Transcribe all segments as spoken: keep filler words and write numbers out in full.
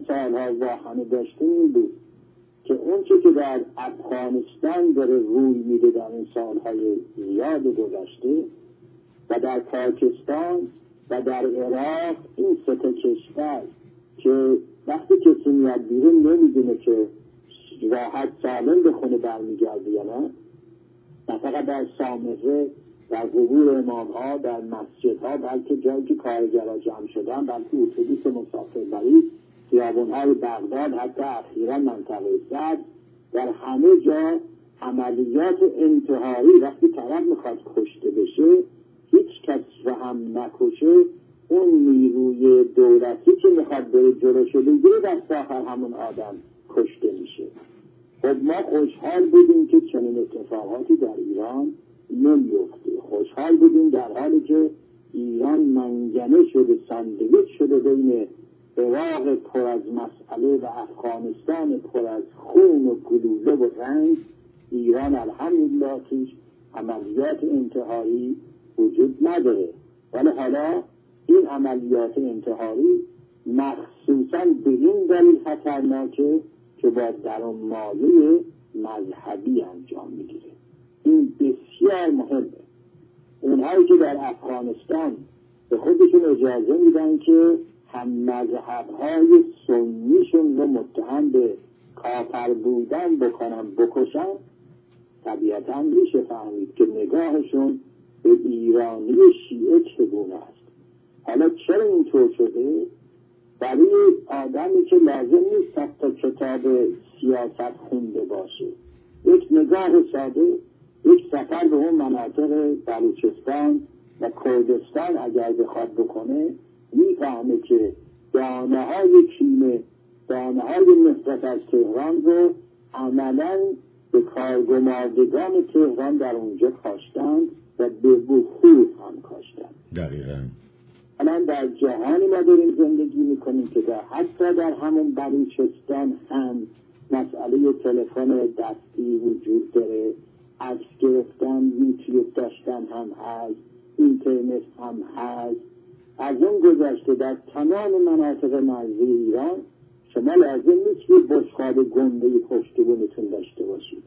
سالها واهمه داشتیم این بود که اون چه که در افغانستان داره روی میده در این سالهای زیاد گذشته و در پاکستان و در عراق، این سه تا کشور که وقتی کسی میاد بیرون نمیدونه که راحت سالم به خونه برمیگرده یا نه، نه فقط در سامره، در قبور امامها، در مسجدها، بلکه جایی که کارگرها جمع شدن، بلکه اتوبوس مسافربری، خیابان‌های بغداد، حتی اخیرا منطقه سد، در همه جا عملیات انتحاری. وقتی طرف میخواد کشته بشه، هیچ کس رو هم نکشه، اون نیروی دولتی که میخواد بره جلوشو بگیره، دست آخر همون آدم کشته میشه. خب ما خوشحال بودیم که چنین اتفاقاتی در ایران نمیفته. خوشحال بودیم در حالی که ایران منگنه شده، ساندویچ شده بین عراق پر از مسئله و افغانستان پر از خون و گلوله و رنج. ایران الحمدلله توش عملیات انتحاری وجود نداره، ولی حالا این عملیات انتحاری مخصوصا به این دلیل خطرناکه که با درون مایه مذهبی انجام میگیره. این بسیار مهمه. اونهایی که در افغانستان به خودشون اجازه میدن که هم مذهبهای سنیشون رو متهم به کافر بودن بکنن، بکشن، طبیعتا میشه فهمید که نگاهشون به ایرانی شیعه چگونه است. حالا چرا اینطور شده؟ برای آدمی که لازم نیست حتی کتاب سیاست خونده باشه، یک نگاه ساده، یک سفر به اون مناطق بلوچستان و کردستان اگر بخواد بکنه، میفهمه که دانه های کینه، دانه های نفرت از تهران رو عملاً به کارگماردگان تهران در اونجا کاشتند و به وفور هم کاشتند. دقیقاً. الان در جهانی ما داریم زندگی میکنیم که در حتی در همون بلوچستان هم مسئله تلفن دستی وجود داره، عکس گرفتن، یوتیوب داشتن هم هست، اینترنت هم هست. از اون گذشته در تمام مناطق مرزی ایران شما لازم نیست که بشقاب گنده پشتیبونتون داشته باشید.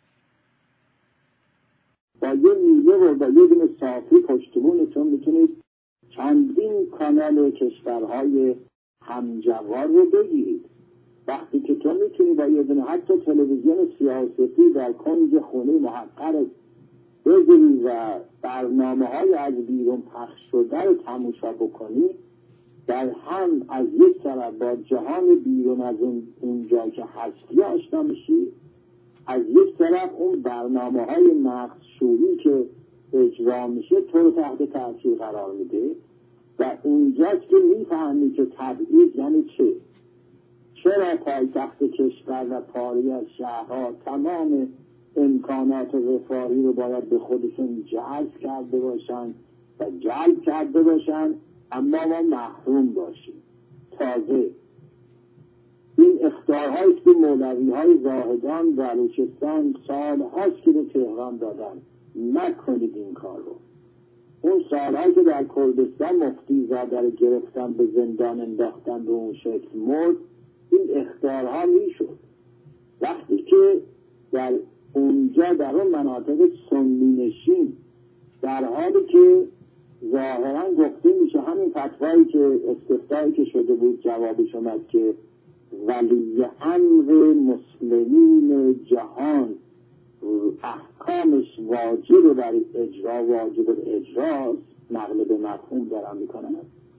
با یه میله و با یه دونه صافی پشتیبونتون میتونید چندین کانال کشورهای همجوار رو بگیرید. وقتی که تو میتونی با یه دونه حتی تلویزیون سیاسی در کنج خونه محقر بگیری و برنامه های از بیرون پخش شده رو تماشا بکنی، در هم از یک طرف با جهان بیرون از اون اونجا که هستی آشنا میشی، از یک طرف اون برنامه های مقصودی که اجرا میشه تو رو تحت تاثیر قرار میده و اونجاست که میفهمی که تبعیض یعنی چه. چرا پایتخت کشور و پاری از شهرها تمام امکانات رفاهی رو باید به خودشون جذب کرده باشن و جلب کرده باشن، اما ما محروم باشیم. تازه این اخطارهایی که مولوی های زاهدان بلوچستان سال هاست که به تهران دادن، نکنید این کار رو. اون سالهایی که در کردستان مفتی زاده رو گرفتن به زندان انداختن به اون شکل مرد، این اخطارها میشد. وقتی که در اونجا در اون مناطق سنی نشین در حالی که ظاهرا گفته میشه همین فتوایی که استفتایی که شده بود جوابش اومد که ولی امر مسلمین جهان احکامش واجب برای اجرا، واجب اجراست، نقل به مفهوم دارم میکنم.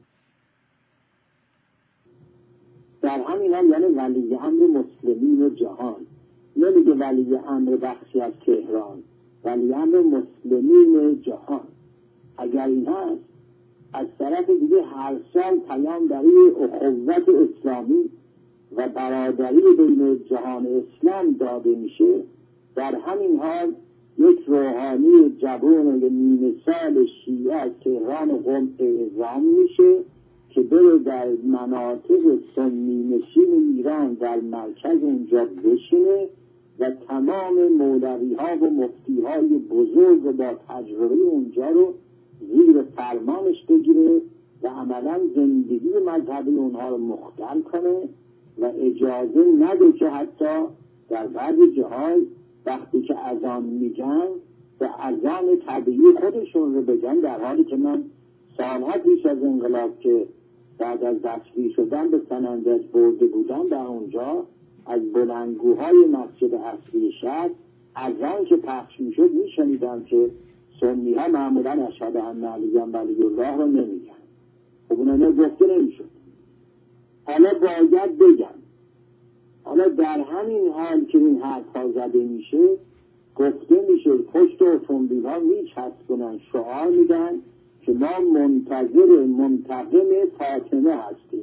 در همین حال یعنی ولی امر مسلمین جهان، نمیگه ولی امر بخشی از تهران، ولی امر مسلمین جهان. اگر این هست، از طرف دیگه هر سال پیام برای اخوت اسلامی و برادری بین جهان اسلام داده میشه. در همین حال یک روحانی جوان نیمه سال شیعه از تهران و قم اعزام میشه که بره در مناطق سنی نشین ایران در مرکز اونجا بشینه و تمام مولوی ها و مفتی های بزرگ و با تجربه اونجا رو زیر فرمانش بگیره و عملا زندگی مذهبی اونها رو مختل کنه و اجازه نده که حتی در بعضی جاهای وقتی که اذان میگن به اذان طبیعی خودشون رو بگن، در حالی که من سالها پیش از انقلاب که بعد از دستگیر شدن به سنندج برده بودم، در اونجا از بلندگوهای مسجد اصلی شهر اذان که پخش میشد میشنیدم که سنی ها معمولا اشهد ان علی ولی الله رو نمیگن. خب اونها گفته نمیشد، حالا باید بگن. حالا در همین حال که این حرف ها زده میشه، گفته میشه پشت اتومبیل ها میچسبونن شعار میدن که ما منتظر منتقم فاطمه هستیم.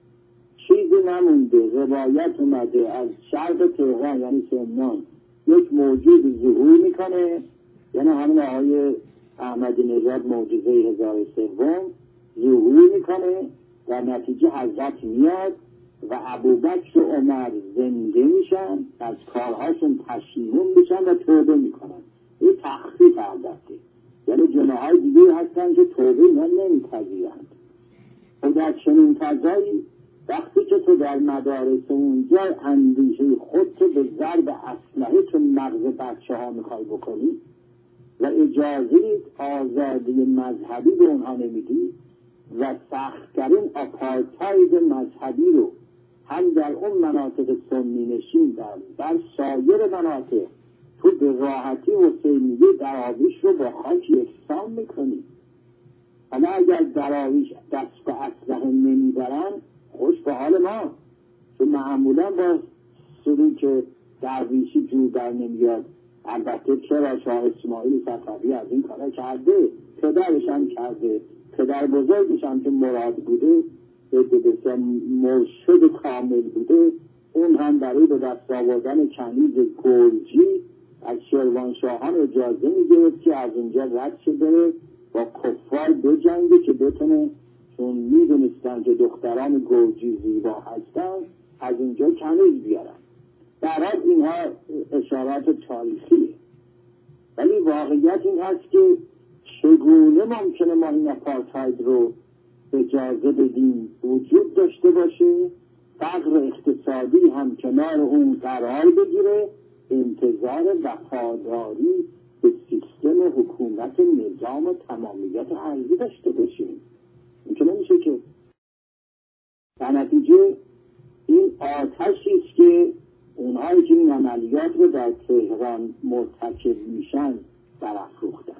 چیزی نمونده، روایت اومده از شرق تهران یعنی سمنان یک موجود ظهور میکنه، یعنی همین آقای احمدی نژاد معجزه هزار سوم ظهور میکنه، در نتیجه حضرت میاد و ابوبکر و عمر زنده میشن، از کارهاشون پشیمون میشن و توبه میکنن. این تخفیف البته، یعنی جناحای دیگه هستن که توبه نمیپذیرند. و در چنین فضایی وقتی که تو در مدارس اونجا اندیشه خودتو به ضرب اسلحه تو مغز بچه ها میخوای بکنی و اجازه آزادی مذهبی به اونها نمیدی و سخت‌ترین آپارتاید مذهبی رو هم در اون مناطق سنی نشین در, در سایر مناطق تو به راحتی حسینیه دراویش رو با خاک یکسان میکنی. حالا اگر دراویش دست به اسلحه نمیبرن خوش به حال ما، چون معمولا با سلوک درویشی جور در نمیاد. البته چرا شاه اسماعیل صفوی از این کارا کرده، پدرش هم کرده، پدر بزرگش هم که مراد بوده به مرشد کامل بوده، اون هم برای به دست آوردن کنیز گرجی از شیروانشاهان اجازه میگرفت که از اونجا رد شه بره با کفار بجنگه که بتونه، چون میدونستن که دختران گرجی زیبا هستن، از اونجا کنیز بیارن. برای اینها اشارات تاریخیه، ولی واقعیت این هست که چگونه ممکنه ما این آپارتاید رو اجازه بدیم وجود داشته باشه، فقر اقتصادی هم کنار اون قرار بگیره، انتظار وفاداری به سیستم حکومت نظام و تمامیت ارضی داشته باشیم. این که نمیشه که. در نتیجه این آتشی است که اونهایی که این عملیات رو در تهران مرتکب میشن برافروختند.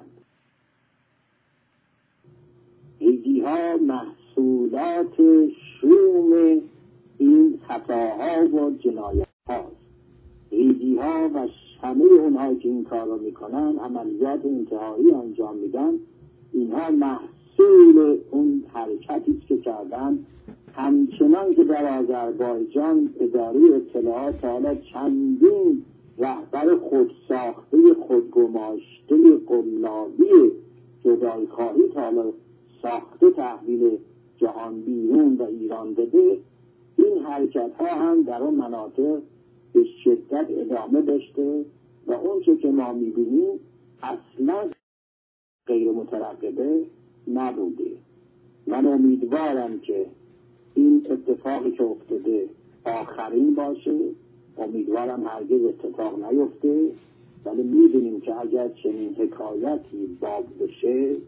ایدی ها محصولات شوم این خطاها و جنایت هاست. ایدی ها و همه اونهایی که این کار رو میکنن، عملیات انتحاری انجام میدن، اینها محصول اون حرکتی که کردن. همچنان که در آذربایجان اداره اطلاعات حالا چندین رهبر خودساخته خودگماشته قلابی جدای خواهی حالا ساخته تحویل جهان بیرون و ایران بده، این حرکت ها هم در اون مناطق به شدت ادامه داشته و اون چه که ما میبینیم اصلا غیر مترقبه نبوده. من امیدوارم که این اتفاقی که افتاده آخرین باشه، امیدوارم هرگز اتفاق نیفته، ولی میدونیم که اگر چنین حکایتی باب بشه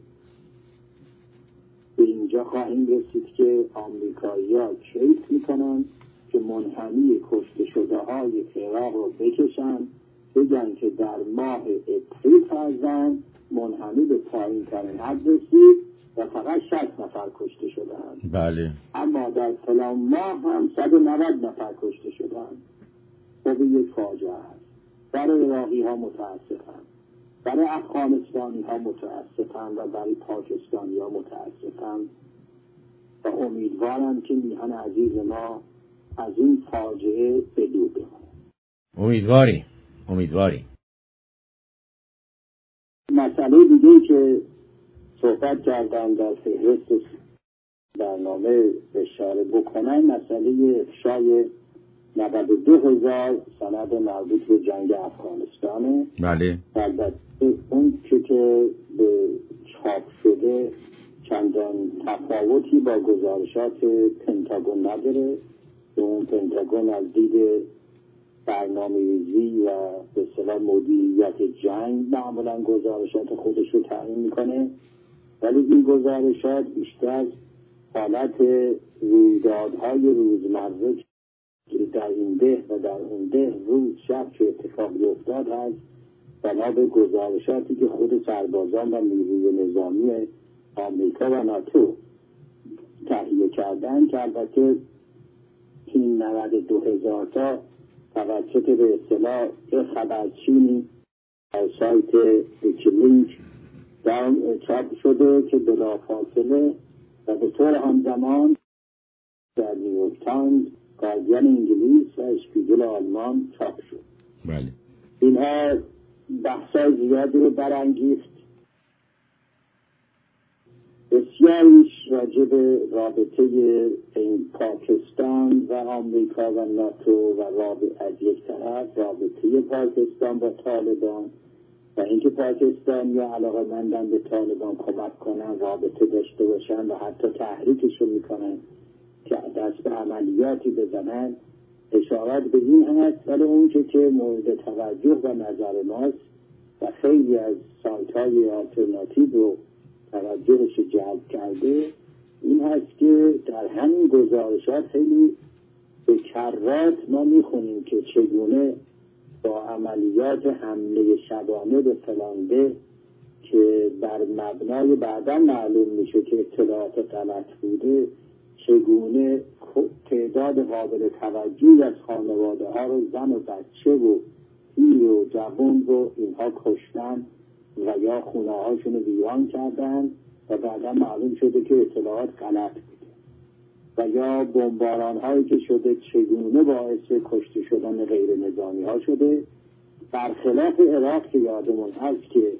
به اینجا خواهیم رسید که آمریکایی ها کیف میکنن که منحنی کشته شده های عراق رو بکشن، بگن که در ماه اپریل فرزن منحنی به پایین ترین حد رسید و فقط شصت نفر کشته شدند. بله. اما در فلان ماه هم صد و نود نفر کشته شدند. خب یک فاجعه است. برای عراقی ها متاسفم، برای افغانستانی ها متاسفم و برای پاکستانی ها متاسفم و امیدوارم که میهن عزیز ما از این فاجعه بدور بمونه. امیدواری امیدواری مسئله دیگه که صحبت کردم در فهرست برنامه اشاره بکنم، مسئله افشای نود و دو هزار سند مربوط به جنگ افغانستانه. بله. البته اون که که به چاپ شده چندان تفاوتی با گزارشات پنتاگون نداره. که اون پنتاگون از دید برنامه‌ریزی و به اصطلاح مدیریت جنگ معمولا گزارشات خودش رو تعیین میکنه، ولی این گزارشات بیشتر حالت رویدادهای روزمره که در این ده و در اون ده روز شب چه اتفاقی افتاد هست، بنا به گزارشاتی که خود سربازان و نیروی نظامی آمریکا و ناتو تهیه کردن، که البته این نود و دو هزار تا توسط به اصطلاح خبرچینی در سایت ویکیلیکس در چاپ شده که بلافاصله و به طور همزمان در نیویورک تایمز، گاردین انگلیس و اشپیگل آلمان چاپ شد. بله. اینها بحثای زیادی رو برانگیخت. بسیاریش راجع به رابطه این پاکستان و آمریکا و ناتو و رابطه از یک طرف رابطه پاکستان با طالبان و اینکه پاکستان یا علاقه‌مندن به طالبان کمک کنن، رابطه داشته باشن و حتی تحریکشون میکنن که دست به عملیاتی بزنن، اشارات به این هست. ولی اون که که مورد توجه و نظر ماست و خیلی از سایت های آلترناتیو رو توجهش جلب کرده این هست که در همین گزارشات خیلی به کرات ما میخونیم که چگونه با عملیات حمله شبانه به فلانده که بر مبنای بعدا معلوم میشه که اطلاعات غلط بوده، چگونه تعداد قابل توجهی از خانواده ها رو، زن و بچه و پیر و جوان رو اینها کشتن و یا خونه هاشون رو ویران کردن و بعدا معلوم شده که اطلاعات غلط بوده، و یا بمباران هایی که شده چگونه باعث کشته شدن غیر نظامی ها شده، برخلاف عراق که یادمون هست که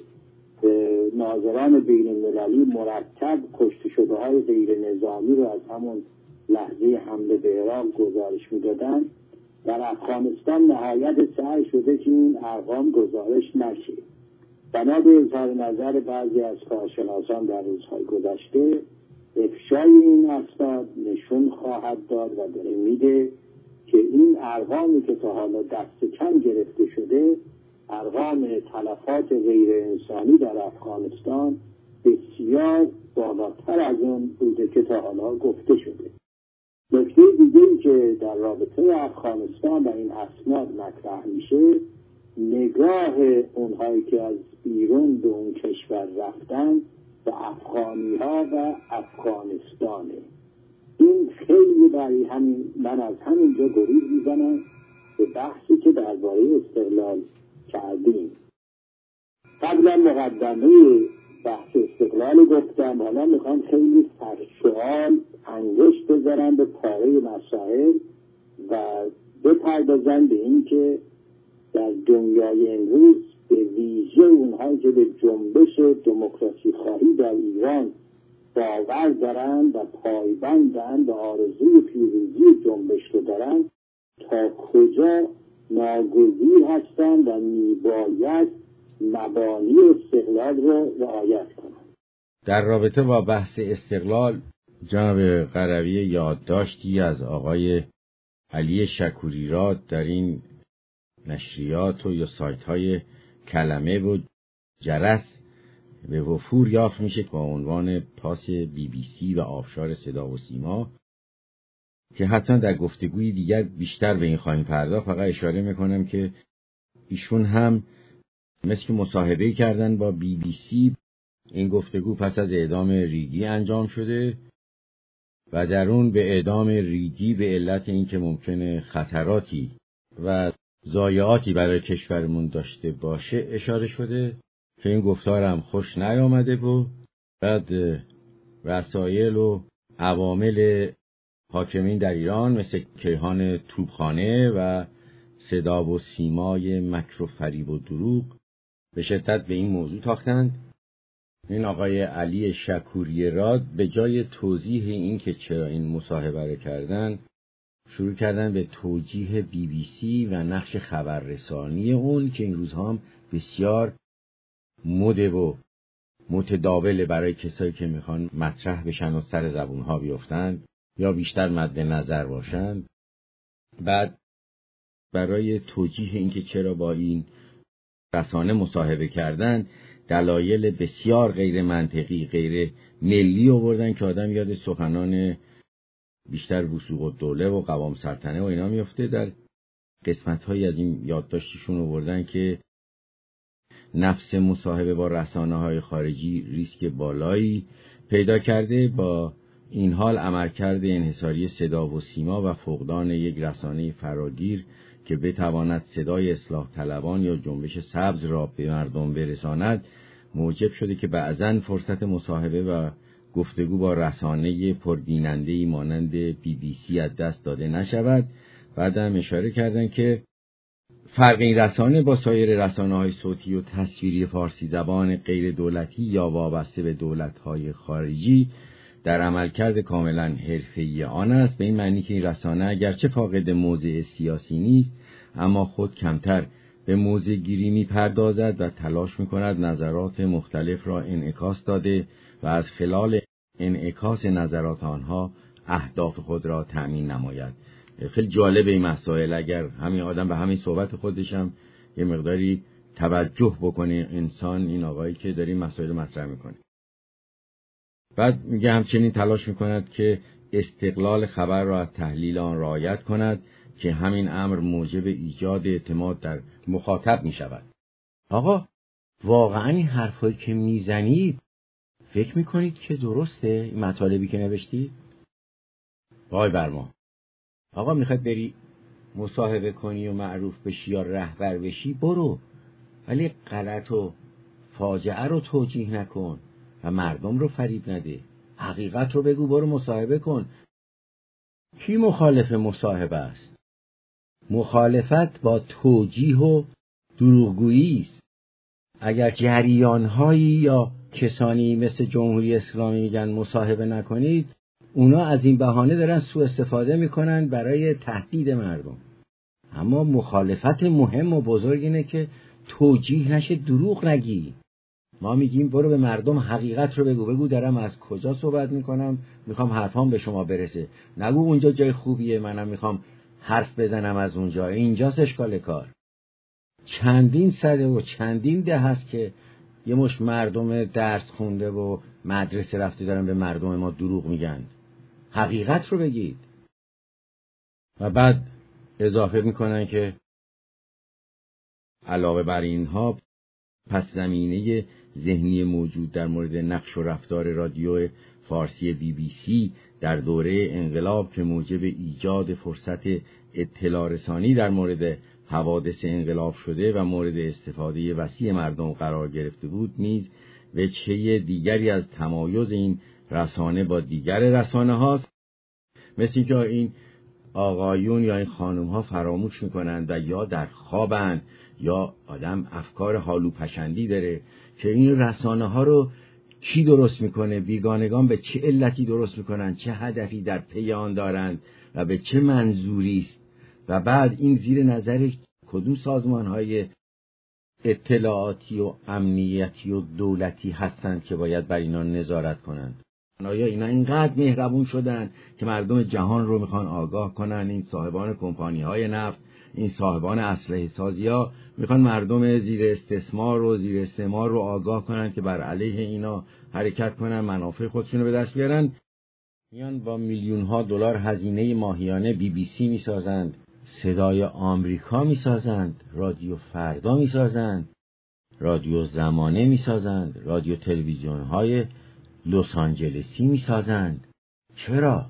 ناظران بین المللی مرتب کشته شده های غیر نظامی رو از همون لحظه حمله به عراق گزارش میدادن. در افغانستان نهایت سعی شده که این ارقام گزارش نشه. بنا به اظهار نظر بعضی از کارشناسان در روزهای گذشته، افشای این اسناد نشون خواهد داد و داره میده که این ارقامی که تا حالا دست کم گرفته شده، ارقام تلفات غیر انسانی در افغانستان بسیار بالاتر از اون بوده که تا حالا گفته شده. نکته دیگه‌ای که در رابطه افغانستان و این اسناد مطرح میشه، نگاه اونهایی که از بیرون به اون کشور رفتن به افغانی ها و افغانستانه. این خیلی برای همین من از همینجا گریز میزنم به بحثی که درباره استقلال کردیم. قبلا مقدمه بحث استقلال گفتم، حالا میخوام خیلی فشوال انگشت بذارم به پاره مسائل و بپردازم به این که در دنیای امروز به ویژه اونهایی که به جنبش دموکراسی خواهی در ایران باور دارن و پایبندن به آرزوی پیروزی جنبش رو دارن، تا کجا ناگزیر هستند و میباید مبانی استقلال رو رعایت کنند. در رابطه با بحث استقلال جناب قروی یادداشتی از آقای علی شکوریراد در این نشریات و یا سایت های کلمه و جرس به وفور یافت میشه با عنوان پاس بی بی سی و آبشار صدا و سیما، که حتما در گفتگوی دیگر بیشتر به این خواهیم پرداخت. فقط اشاره میکنم که ایشون هم مثل مصاحبه کردن با بی بی سی. این گفتگو پس از اعدام ریگی انجام شده و در اون به اعدام ریگی به علت اینکه ممکنه خطراتی و ضایعاتی برای کشورمون داشته باشه اشاره شده که این گفتار هم خوش نیامده و بعد وسایل و عوامل حاکمین در ایران مثل کیهان توپخانه و صدا و سیمای مکر و فریب و دروغ به شدت به این موضوع تاختند. این آقای علی شکوریراد به جای توضیح این که چرا این مصاحبه رو کردن، شروع کردن به توجیه بی بی سی و نقش خبررسانی اون که این روزها هم بسیار مده و متداول برای کسایی که میخوان مطرح بشن و سر زبونها بیفتن یا بیشتر مد نظر باشن. بعد برای توجیه اینکه چرا با این رسانه مصاحبه کردن دلایل بسیار غیر منطقی، غیر ملی آوردن که آدم یاد سخنان بیشتر وثوق الدوله و قوام سلطنه و اینا میفته. در قسمت‌هایی از این یادداشتشون آوردن که نفس مصاحبه با رسانه‌های خارجی ریسک بالایی پیدا کرده، با این حال عملکرد انحصاری صدا و سیما و فقدان یک رسانه فراگیر که بتواند صدای اصلاح طلبان یا جنبش سبز را به مردم برساند موجب شده که بعضاً فرصت مصاحبه و گفتگو با رسانه پربیننده‌ای مانند بی بی سی از دست داده نشود. بعدم اشاره کردن که فرق این رسانه با سایر رسانه‌های صوتی و تصویری فارسی زبان غیر دولتی یا وابسته به دولت‌های خارجی در عملکرد کاملا حرفه‌ای آن است، به این معنی که این رسانه اگرچه فاقد موضع سیاسی نیست اما خود کمتر به موضع گیری می‌پردازد و تلاش می‌کند نظرات مختلف را انعکاس داده و از خلال انعکاس نظرات آنها اهداف خود را تأمین نماید. خیلی جالب این مسائل، اگر همین آدم به همین صحبت خودش هم یه مقداری توجه بکنه انسان، این آقایی که داره این مسائل مطرح میکنه. بعد میگه همچنین تلاش میکند که استقلال خبر را از تحلیل آن رعایت کند که همین امر موجب ایجاد اعتماد در مخاطب میشود. آقا واقعا این حرفایی که میزنید فکر میکنید که درسته این مطالبی که نوشتید؟ وای بر ما. آقا میخواد بری مصاحبه کنی و معروف بشی یا رهبر بشی برو، ولی غلط و فاجعه رو توجیه نکن و مردم رو فریب نده. حقیقت رو بگو، برو مصاحبه کن. کی مخالف مصاحبه است؟ مخالفت با توجیه و دروغگویی است. اگر جریان‌هایی یا کسانی مثل جمهوری اسلامی میگن مصاحبه نکنید، اونا از این بهانه دارن سوء استفاده میکنن برای تهدید مردم. اما مخالفت مهم و بزرگ اینه که توجیه نشه، دروغ نگی. ما میگیم برو به مردم حقیقت رو بگو، بگو دارم از کجا صحبت میکنم، میخوام حرفام به شما برسه. نگو اونجا جای خوبیه منم میخوام حرف بزنم از اونجا، اینجاست اشکال کار. چندین سده و چندین ده هست که یه مش مردم درس خونده و مدرسه رفته دارن به مردم ما دروغ میگن. حقیقت رو بگید. و بعد اضافه میکنن که علاوه بر اینها پس زمینه ذهنی موجود در مورد نقش و رفتار رادیو فارسی بی بی سی در دوره انقلاب که موجب ایجاد فرصت اطلاع رسانی در مورد حوادث انقلاب شده و مورد استفاده وسیع مردم قرار گرفته بود نیز وجهه دیگری از تمایز این رسانه با دیگر رسانه هاست. مثل اینکه این آقایون یا این خانم ها فراموش میکنند و یا در خوابند یا آدم افکار حالو پشندی داره که این رسانه ها رو کی درست میکنه، بیگانگان به چه علتی درست میکنن، چه هدفی در پی آن دارند و به چه منظوری است و بعد این زیر نظر کدوم سازمان های اطلاعاتی و امنیتی و دولتی هستند که باید بر اینا نظارت کنند. آیا اینا اینقدر مهربون شدن که مردم جهان رو میخوان آگاه کنن؟ این صاحبان کمپانی های نفت، این صاحبان اسلحه سازی ها میخوان مردم زیر استثمار و زیر استعمار رو آگاه کنن که بر علیه اینا حرکت کنن، منافع خودشون رو به دست بیارن. میان با میلیون ها دلار هزینه ماهیانه بی بی سی میسازند، صدای آمریکا میسازند، رادیو فردا میسازند، رادیو زمانه میسازند، رادیو تلویزیون های لس آنجلسی میسازند. چرا؟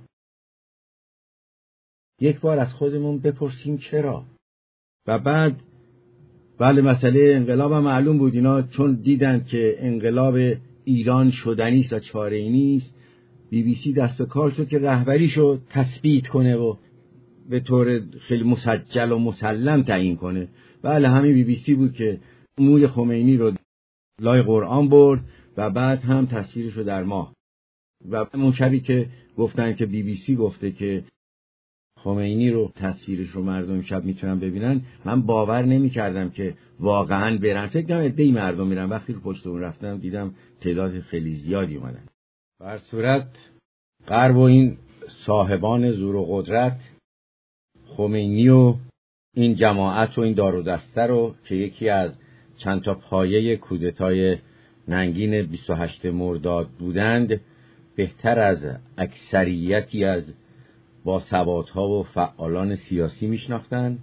یک بار از خودمون بپرسیم چرا؟ و بعد بله مسئله انقلاب هم معلوم بود، اینا چون دیدن که انقلاب ایران شدنی است و چاره‌ای نیست، بی بی سی دست به کار شد که رهبریشو تثبیت کنه و به طور خیلی مسجل و مسلم تعیین کنه. بله همین بی بی سی بود که موی خمینی رو لای قرآن برد و بعد هم تصویرشو در ماه. و اون شبی که گفتن که بی بی سی گفته که خمینی رو تصویرش رو مردم شب میتونن ببینن، من باور نمی کردم که واقعا برن. فکر کنم عده‌ای مردم میرن. وقتی که پشت اون رفتم دیدم تعداد خیلی زیادی اومدن. به هر صورت غرب و این صاحبان زور و قدرت خمینی و این جماعت و این دار و دسته رو که یکی از چند تا پایه کودتای ننگین بیست و هشتم مرداد بودند بهتر از اکثریتی از باسوادها و فعالان سیاسی میشناختند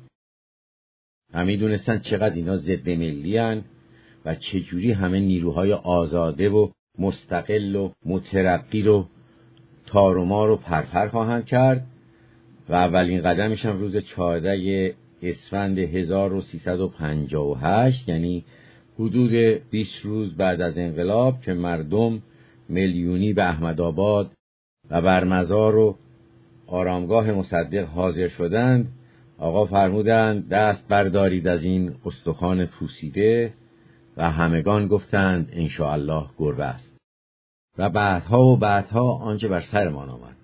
و میدونستند چقدر اینا ضد ملی هن و چجوری همه نیروهای آزاده و مستقل و مترقی رو تار و مار و پرپر خواهند کرد و اولین قدمش هم روز چهاردهم اسفند هزار و سیصد و پنجاه و هشت، یعنی حدود بیست روز بعد از انقلاب که مردم میلیونی به احمدآباد و بر مزار و آرامگاه مصدق حاضر شدند، آقا فرمودند دست بردارید از این استخوان پوسیده و همگان گفتند انشاءالله گربه است. و بعدها و بعدها آنچه بر سرمان آمد.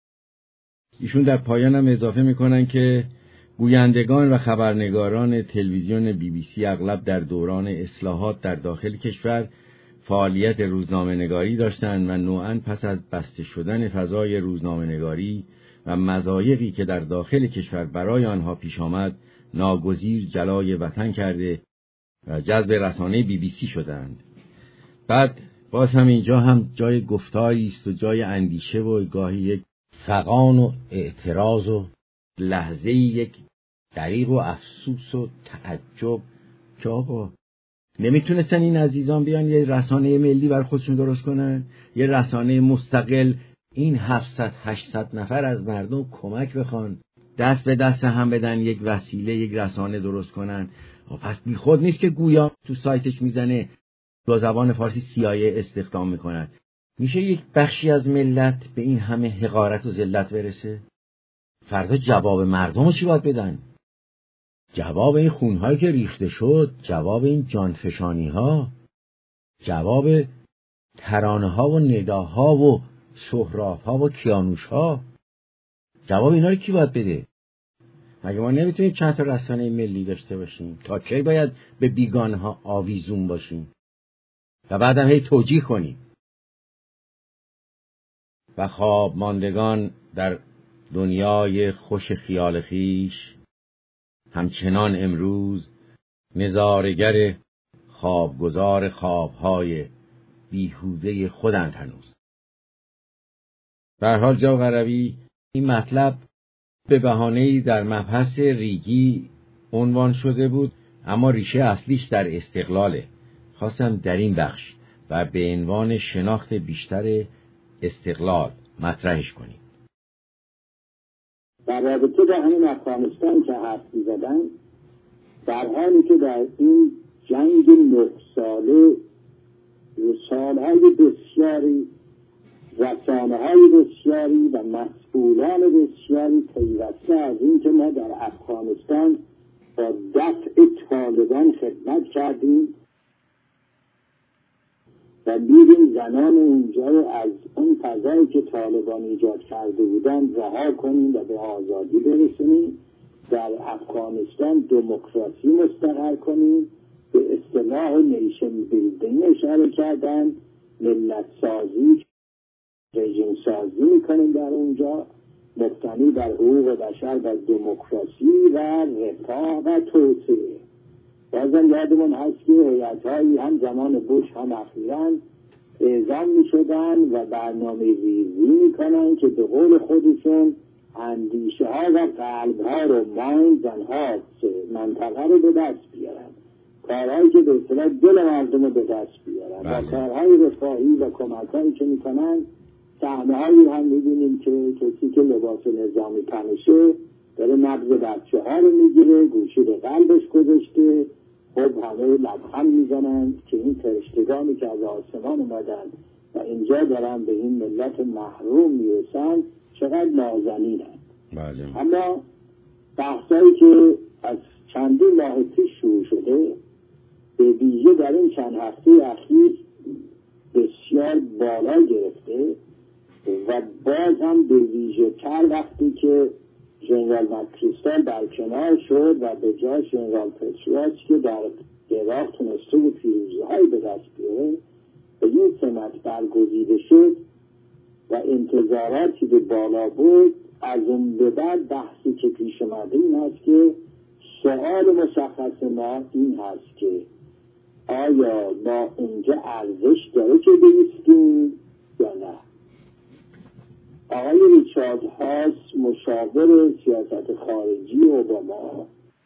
ایشون در پایان هم اضافه میکنن که گویندگان و خبرنگاران تلویزیون بی بی سی اغلب در دوران اصلاحات در داخل کشور فعالیت روزنامه‌نگاری داشتند و نوعاً پس از بسته شدن فضای روزنامه‌نگاری و مضایقی که در داخل کشور برای آنها پیش آمد ناگزیر جلای وطن کرده و جذب رسانه بی بی سی شدند. بعد باز هم اینجا هم جای گفتاری است و جای اندیشه و گاهی یک فغان و اعتراض و لحظه یک دریغ و افسوس و تعجب که آقا نمیتونستن این عزیزان بیان یه رسانه ملی بر خودشون درست کنن، یه رسانه مستقل، این هفتصد هشتصد نفر از مردم کمک بخوان دست به دست هم بدن یک وسیله یک رسانه درست کنن. پس بی خود نیست که گویا تو سایتش میزنه با زبان فارسی سی آی ای استخدام میکنن. میشه یک بخشی از ملت به این همه حقارت و ذلت برسه؟ فردا جواب مردم رو چی باید بدن؟ جواب این خونهایی که ریخته شد، جواب این جانفشانی ها، جواب ترانه ها و نداها و سهراب ها و کیانوش ها، جواب اینا رو کی باید بده؟ مگه ما نمیتونیم چند تا رسانه ملی داشته باشیم؟ تا کی باید به بیگانه ها آویزون باشیم و بعدم هی توجیه کنیم؟ و خواب ماندگان در دنیای خوش خیال خیش همچنان امروز نظارگر خوابگزار خوابهای بیهوده خودند هنوز. به هر حال جناب قروی این مطلب به بهانه‌ای در مبحث ریگی عنوان شده بود، اما ریشه اصلیش در استقلاله. خواستم در این بخش و به عنوان شناخت بیشتر استقلال مطرحش کنیم. در رابطه با همین افغانستان که حرف می‌زدن، در حالی که در این جنگ نه ساله سالهای بسیاری رسانه‌های بسیاری و مسئولان بسیاری پیوسته از این که ما در افغانستان با دفع طالبان خدمت کردیم و دیدیم زنان اونجا رو از اون فضایی که طالبان ایجاد کرده بودن رها کنیم و به آزادی برسونیم، در افغانستان دموکراسی مستقر کنیم، به اصطلاح نیشن بیلدینگ اشاره کردن، ملت سازی، رژیم سازی میکنیم در اونجا مبتنی بر حقوق بشر و دموکراسی و رفاه و توسعه. بازم یادمون هست که هیئت‌هایی هم زمان بوش هم اخیراً اعزام می‌شدن و برنامه ریزی می‌کنن که به قول خودشون اندیشه ها و قلب ها رو مایند و هارت منطقه رو به دست بیارن، کارهایی که به اصطلاح دل مردم رو به دست بیارن بله. و کارهای رفاهی و کمک‌هایی که می‌کنن. صحنه‌هایی هم می‌بینیم که کسی که لباس نظامی تنشه داره نبض بچه‌ها رو میگیره، گوشی به قلبش گذاشته، خب همه لبخند میزنن که این فرشتگانی که از آسمان اومدن و اینجا دارن به این ملت محروم میرسن چقدر نازنینن. بله. اما بحثایی که از چندین ماه پیش شروع شده به ویژه در این چند هفته اخیر بسیار بالا گرفته و باز هم به ویژه تر وقتی که ژنرال مکریستال در کنار شد و به جای ژنرال پتریاس که در عراق تونسته بود پیروزی‌هایی به دست بیاره به این سمت برگزیده شد و انتظاراتی به بالا بود، از اون به بعد بحثی که پیش اومده این هست که سوال مشخص ما این هست که آیا ما اینجا ارزش داره که بایستیم یا نه؟ آقای ریچارد هاس مشاور سیاست خارجی اوباما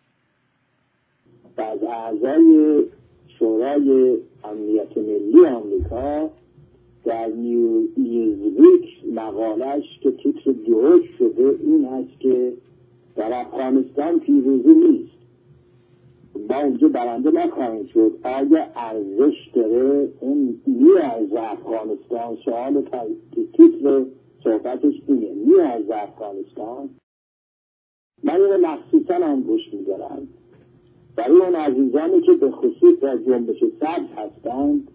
و از اعضای شورای امنیت ملی آمریکا در نیوزویک مقالش که تیتر درست شده این هست که در افغانستان پیروزی نیست، ما اونجا برنده نخواهیم شد، آیا ارزش داره اون نیاز افغانستان؟ سوال تیتر صحبتش اینه، نیاز افغانستان. من اینو مخصوصا هم گوش میدارم برای اون عزیزانی که به خصوص در جنبش سبز هستند